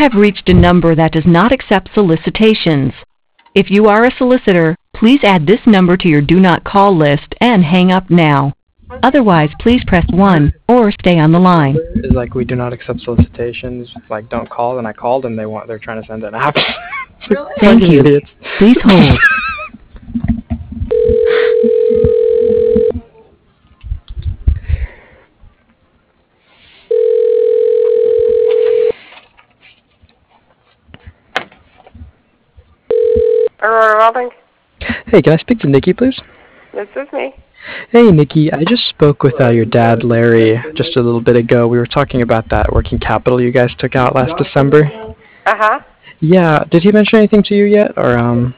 have reached a number that does not accept solicitations. If you are a solicitor, please add this number to your do not call list and hang up now. Otherwise, please press 1 or stay on the line. Is like we do not accept solicitations. Like don't call, and I called, and they're trying to send an app. Really? Thank you. Idiots. Please hold. Aurora Welding, Hey, can I speak to Nikki, please? this is me. Hey, Nikki. I just spoke with your dad, Larry, just a little bit ago. We were talking about that working capital you guys took out last December. Uh-huh. Yeah. Did he mention anything to you yet, or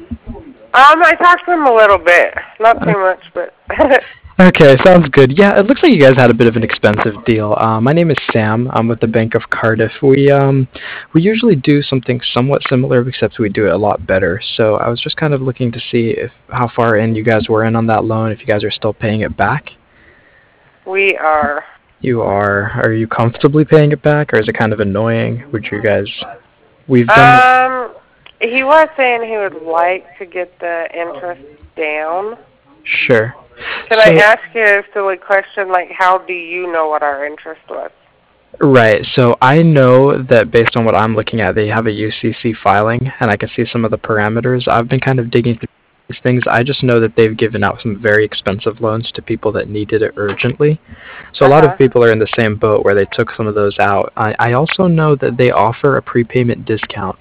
I talked to him a little bit. Not too much, but... Okay, sounds good. Yeah, it looks like you guys had a bit of an expensive deal. My name is Sam. I'm with the Bank of Cardiff. We usually do something somewhat similar, except we do it a lot better. So I was just kind of looking to see how far in you guys were in on that loan, if you guys are still paying it back. We are. You are. Are you comfortably paying it back, or is it kind of annoying? Would you guys... We've done... He was saying he would like to get the interest down. Sure. Can I ask you a silly question, like how do you know what our interest was? Right, so I know that based on what I'm looking at, they have a UCC filing, and I can see some of the parameters. I've been kind of digging through these things. I just know that they've given out some very expensive loans to people that needed it urgently. So a lot of people are in the same boat where they took some of those out. I also know that they offer a prepayment discount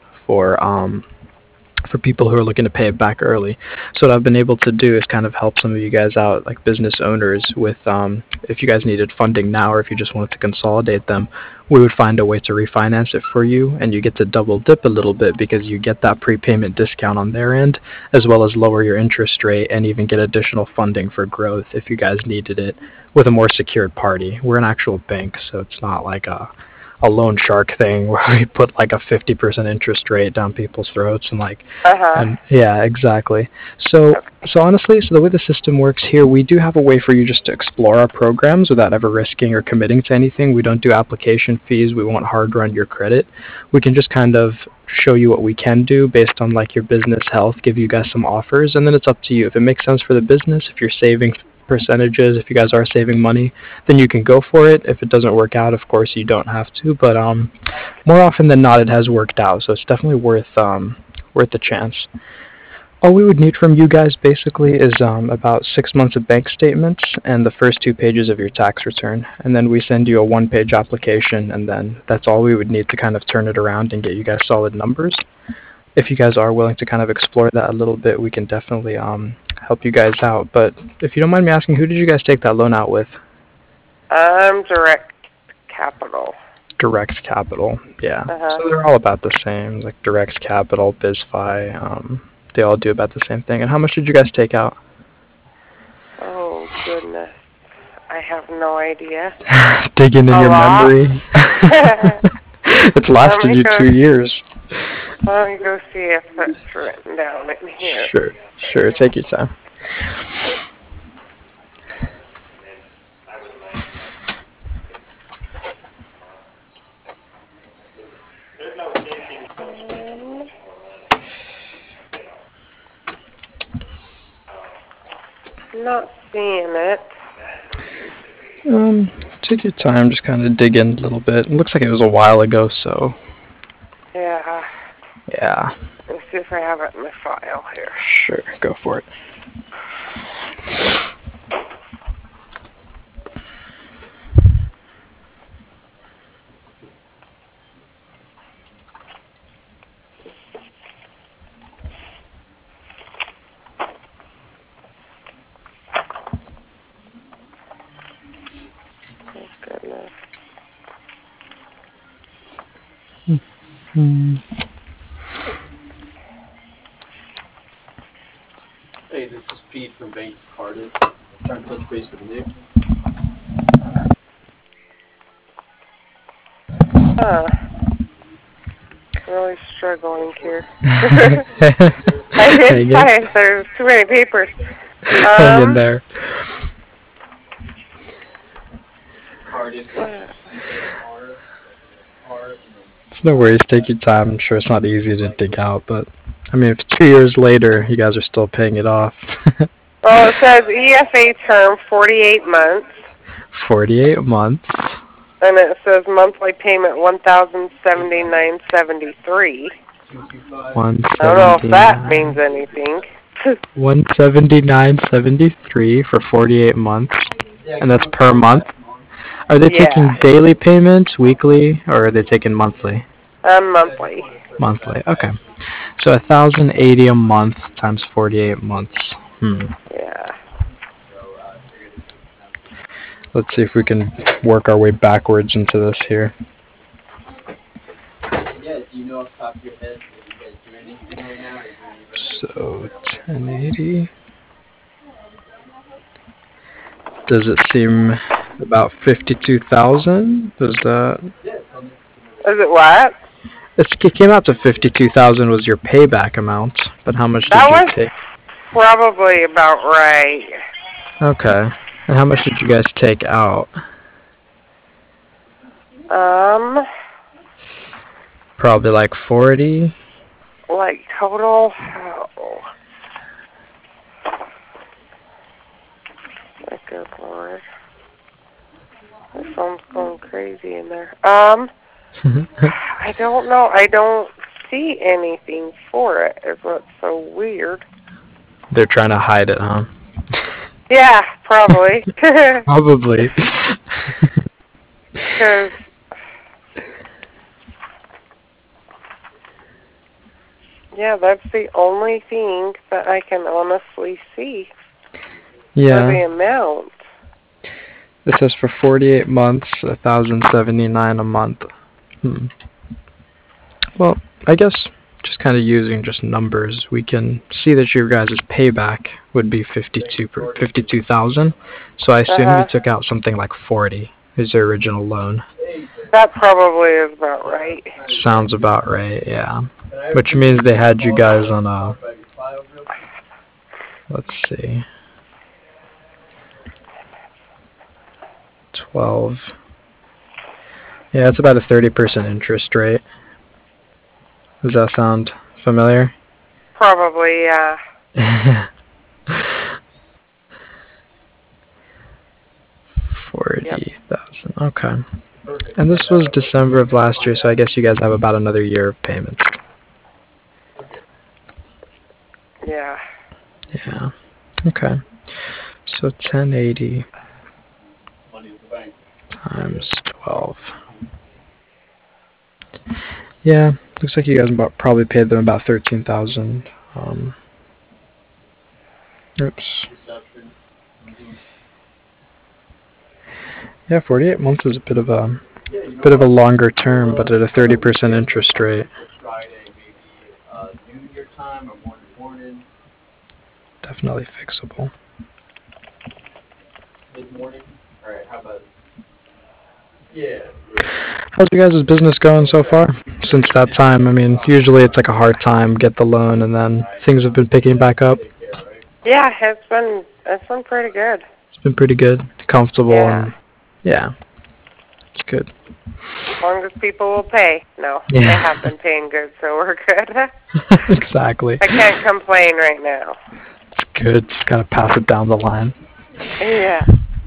for people who are looking to pay it back early. So what I've been able to do is kind of help some of you guys out, like business owners, with if you guys needed funding now or if you just wanted to consolidate them, we would find a way to refinance it for you, and you get to double dip a little bit because you get that prepayment discount on their end, as well as lower your interest rate and even get additional funding for growth if you guys needed it with a more secured party. We're an actual bank, so it's not like a loan shark thing where we put like a 50% interest rate down people's throats and yeah, exactly. So honestly, the way the system works here, we do have a way for you just to explore our programs without ever risking or committing to anything. We don't do application fees. We won't hard run your credit. We can just kind of show you what we can do based on like your business health, give you guys some offers, and then it's up to you. If it makes sense for the business, if you're saving percentages, if you guys are saving money, then you can go for it. If it doesn't work out, of course you don't have to, but more often than not it has worked out, so it's definitely worth the chance. All we would need from you guys basically is about 6 months of bank statements and the first 2 pages of your tax return, and then we send you a 1-page application, and then that's all we would need to kind of turn it around and get you guys solid numbers. If you guys are willing to kind of explore that a little bit, we can definitely help you guys out. But if you don't mind me asking, who did you guys take that loan out with? Direct Capital. Direct Capital, yeah. So they're all about the same, like Direct Capital, BizFi, they all do about the same thing. And how much did you guys take out? Oh, goodness. I have no idea. Digging in your memory. It's lasted you 2 years. Let me go see if that's written down in here. Sure, take your time. Not seeing it. Take your time, just kind of dig in a little bit. It looks like it was a while ago, so... Yeah. Let's see if I have it in my file here. Sure, go for it. Goodness. Hey, this is Pete from Bank of Cardiff. Trying to touch base with Nick. Really struggling here. I did find there's too many papers. Hang in there. Cardiff. No worries, take your time. I'm sure it's not easy to dig out, but I mean, if 2 years later you guys are still paying it off. Well, it says EFA term 48 months. 48 months. And it says monthly payment $1,079.73. I don't know if that means anything. 179.73 for 48 months, and that's per month. Are they taking daily payments, weekly, or are they taking monthly? Monthly. Monthly. Okay. So 1,080 a month times 48 months. Yeah. Let's see if we can work our way backwards into this here. Yeah, do you know off the top of your head if you guys do anything right now? So 1080. Does it seem about 52,000? Does that? Is it what? It came out to 52,000 was your payback amount, but how much did you take? Probably about right. Okay. And how much did you guys take out? Probably like 40. Like total. My good Lord. This phone's going crazy in there. I don't know. I don't see anything for it. Is what's so weird. They're trying to hide it, huh? Yeah, probably. Probably. Because yeah, that's the only thing that I can honestly see. Yeah. For the amount. This says for 48 months, 1,079 a month. Well, I guess just kind of using just numbers, we can see that your guys' payback would be 52,000. So I assume you took out something like 40 as your original loan. That probably is about right. Sounds about right, yeah. Which means they had you guys on a, let's see, 12. Yeah, it's about a 30% interest rate. Does that sound familiar? Probably, yeah. 40,000. Okay. And this was December of last year, so I guess you guys have about another year of payments. Yeah. Yeah. Okay. So 1080 times 12. Yeah, looks like you guys probably paid them about 13,000. Oops. Yeah, 48 months is a bit of a longer term, but at a 30% interest rate. Definitely fixable. Mid-morning? Alright, how about... Yeah. How's your guys' business going so far since that time? I mean, usually it's like a hard time, get the loan, and then things have been picking back up. Yeah, it's been pretty good. It's been pretty good, comfortable, and yeah, it's good. As long as people will pay. No, they have been paying good, so we're good. Exactly. I can't complain right now. It's good. Just gotta pass it down the line. Yeah.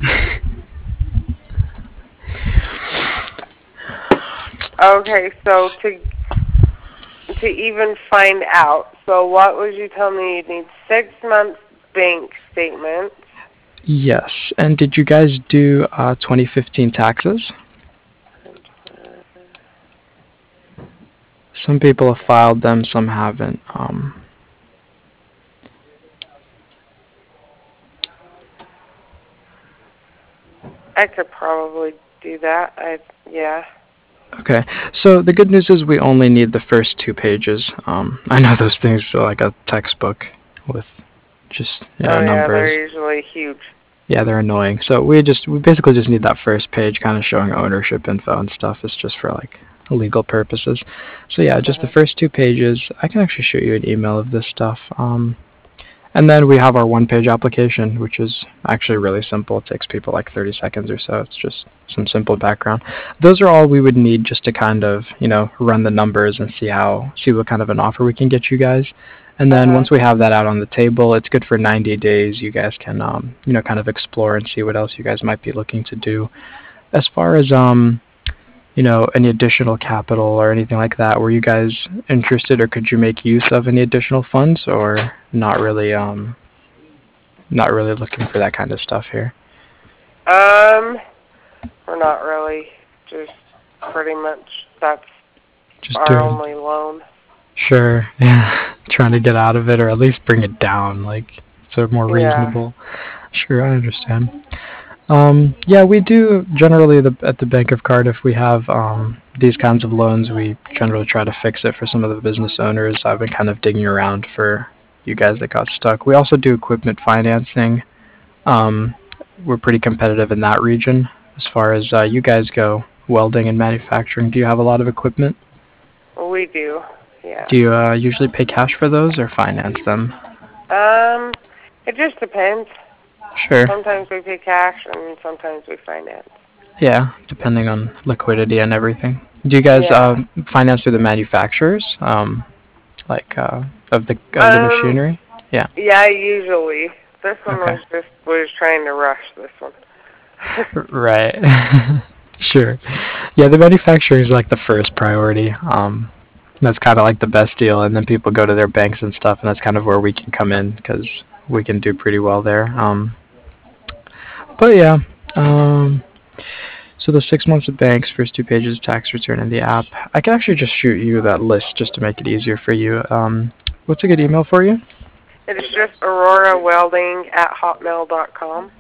Okay, so to even find out, so what would you tell me? You'd need 6 months bank statement. Yes. And did you guys do 2015 taxes? Some people have filed them, some haven't. I could probably do that. Yeah. Okay. So the good news is we only need the first 2 pages. I know those things are like a textbook with just numbers. Yeah, they're usually huge. Yeah, they're annoying. So we basically just need that first page kind of showing ownership info and stuff. It's just for like legal purposes. So yeah, just the first 2 pages. I can actually shoot you an email of this stuff. And then we have our one-page application, which is actually really simple. It takes people like 30 seconds or so. It's just some simple background. Those are all we would need just to kind of, run the numbers and see what kind of an offer we can get you guys. And then once we have that out on the table, it's good for 90 days. You guys can, kind of explore and see what else you guys might be looking to do. As far as, any additional capital or anything like that, were you guys interested, or could you make use of any additional funds, or not really looking for that kind of stuff here? We're not really. Just pretty much that's Just our only loan. Sure, yeah. Trying to get out of it, or at least bring it down, so more reasonable. Sure, I understand. Yeah, we do generally at the Bank of Cardiff, we have these kinds of loans. We generally try to fix it for some of the business owners. I've been kind of digging around for you guys that got stuck. We also do equipment financing. We're pretty competitive in that region. As far as you guys go, welding and manufacturing, do you have a lot of equipment? We do, yeah. Do you usually pay cash for those or finance them? It just depends. Sure. Sometimes we pay cash and sometimes we finance. Yeah, depending on liquidity and everything. Do you guys finance through the manufacturers, of the machinery? Yeah. Yeah, usually. This one was trying to rush this one. Right. Sure. Yeah, the manufacturing is the first priority. That's kind of the best deal, and then people go to their banks and stuff, and that's kind of where we can come in because we can do pretty well there. But yeah, so the 6 months of banks, first 2 pages of tax return in the app. I can actually just shoot you that list just to make it easier for you. What's a good email for you? It's just aurorawelding@hotmail.com.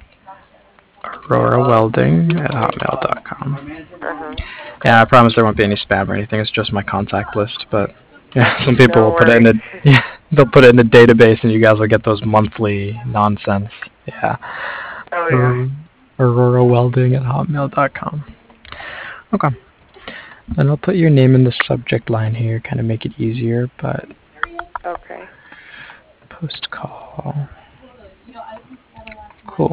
aurorawelding@hotmail.com. Yeah, I promise there won't be any spam or anything. It's just my contact list, but yeah, some people will put it in they'll put it in the database, and you guys will get those monthly nonsense. Yeah. Oh yeah. aurorawelding@hotmail.com. Okay. And I'll put your name in the subject line here, kind of make it easier, but okay. Post call. Cool.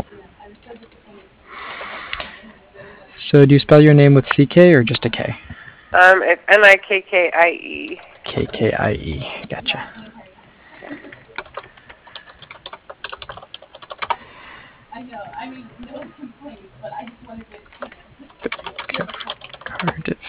So do you spell your name with CK or just a K? It's Nikkie. KKIE. Gotcha. Cardiff.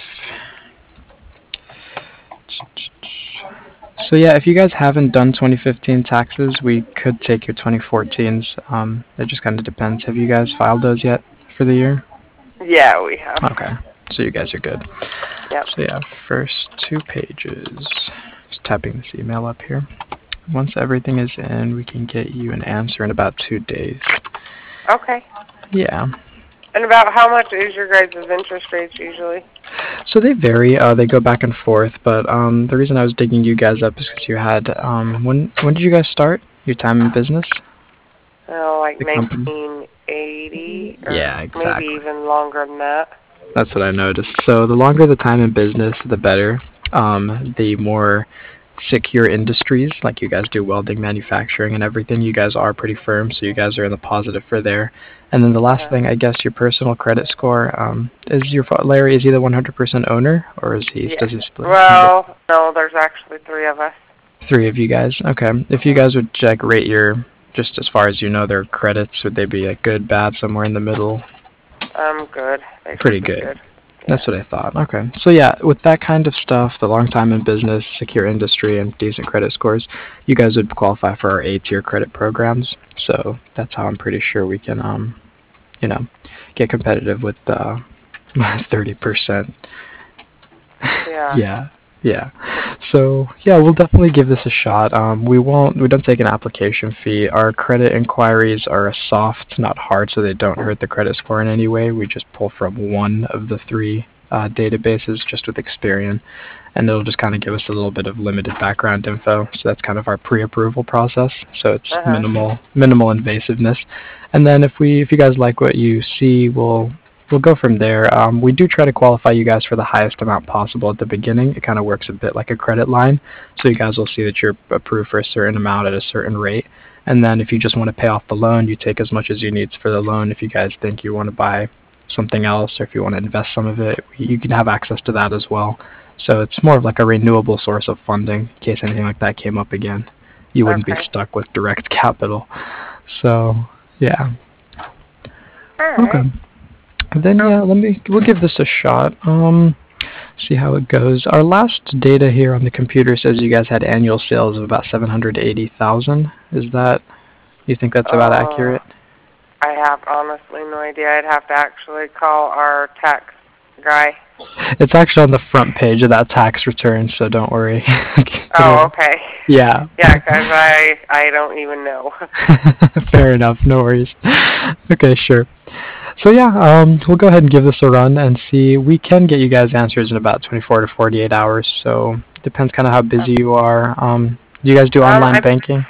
So yeah, if you guys haven't done 2015 taxes, we could take your 2014s. It just kind of depends. Have you guys filed those yet for the year? Yeah, we have. Okay, so you guys are good. Yep. So yeah, first 2 pages. Just typing this email up here. Once everything is in, we can get you an answer in about 2 days. Okay. Yeah. And about how much is your guys' interest rates usually? So they vary. They go back and forth. But the reason I was digging you guys up is because you had when did you guys start your time in business? Oh, like The 1980. Or yeah, exactly. Maybe even longer than that. That's what I noticed. So the longer the time in business, the better. The more secure industries, like you guys do welding, manufacturing, and everything, you guys are pretty firm, so you guys are in the positive for there. And then the last thing, I guess, your personal credit score. Larry, is he the 100% owner, or does he split? Well, no, there's actually 3 of us. 3 of you guys. Okay. If you guys would rate your, just as far as you know, their credits, would they be good, bad, somewhere in the middle? Good. Pretty good. That's what I thought. Okay. So yeah, with that kind of stuff, the long time in business, secure industry, and decent credit scores, you guys would qualify for our A-tier credit programs. So that's how I'm pretty sure we can, get competitive with 30%. Yeah. Yeah. So yeah, we'll definitely give this a shot. We don't take an application fee. Our credit inquiries are soft, not hard, so they don't hurt the credit score in any way. We just pull from one of the 3 databases just with Experian, and it'll just kind of give us a little bit of limited background info. So that's kind of our pre-approval process. So it's minimal invasiveness. And then if you guys like what you see, we'll go from there. We do try to qualify you guys for the highest amount possible at the beginning. It kind of works a bit like a credit line. So you guys will see that you're approved for a certain amount at a certain rate. And then if you just want to pay off the loan, you take as much as you need for the loan. If you guys think you want to buy something else, or if you want to invest some of it, you can have access to that as well. So it's more of like a renewable source of funding in case anything like that came up again. You wouldn't be Okay. stuck with direct capital. So, yeah. All right. Okay. Then yeah, we'll give this a shot. See how it goes. Our last data here on the computer says you guys had annual sales of about 780,000. Is that, you think that's about accurate? I have honestly no idea. I'd have to actually call our tax guy. It's actually on the front page of that tax return, so don't worry. Oh, okay. Yeah. Yeah, because I don't even know. Fair enough, no worries. Okay, sure. So yeah, we'll go ahead and give this a run and see. We can get you guys answers in about 24 to 48 hours, so it depends kind of how busy you are. Do you guys do online banking?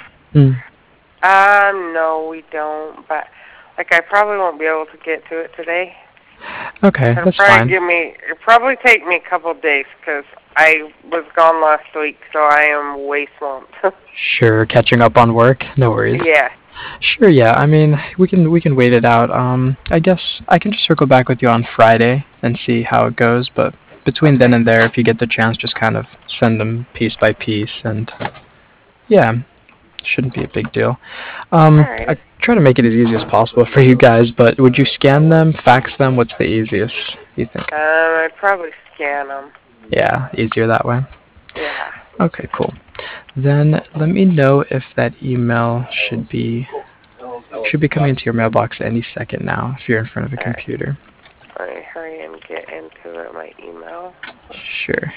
No, we don't, but like I probably won't be able to get to it today. Okay, that's fine. It'll probably take me a couple of days because I was gone last week, so I am way swamped. Sure, catching up on work, no worries. Yeah. Sure, yeah. I mean, we can wait it out. I guess I can just circle back with you on Friday and see how it goes. But between then and there, if you get the chance, just kind of send them piece by piece, and yeah, shouldn't be a big deal. Alright. I try to make it as easy as possible for you guys. But would you scan them, fax them? What's the easiest, you think? I'd probably scan them. Yeah, easier that way. Yeah. Okay, cool. Then let me know if that email should be coming into your mailbox any second now if you're in front of a computer. Let me hurry and get into my email. Sure.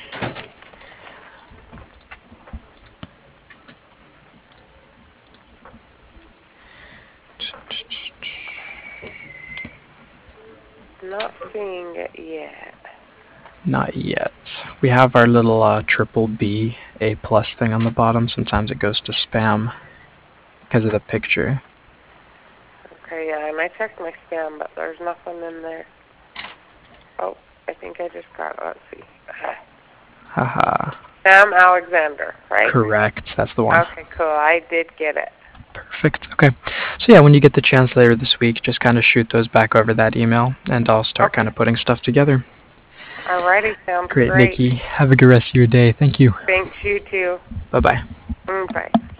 Not seeing it yet. Not yet. We have our little triple B A+ thing on the bottom. Sometimes it goes to spam because of the picture. Okay, yeah, and I checked my spam, but there's nothing in there. Oh, I think I just got it. Let's see. Haha. Sam Alexander, right? Correct. That's the one. Okay, cool. I did get it. Perfect. Okay. So yeah, when you get the chance later this week, just kind of shoot those back over that email, and I'll start kind of putting stuff together. Alrighty, sounds Great, great. Nikki. Have a good rest of your day. Thank you. Thanks, you too. Bye-bye. Bye.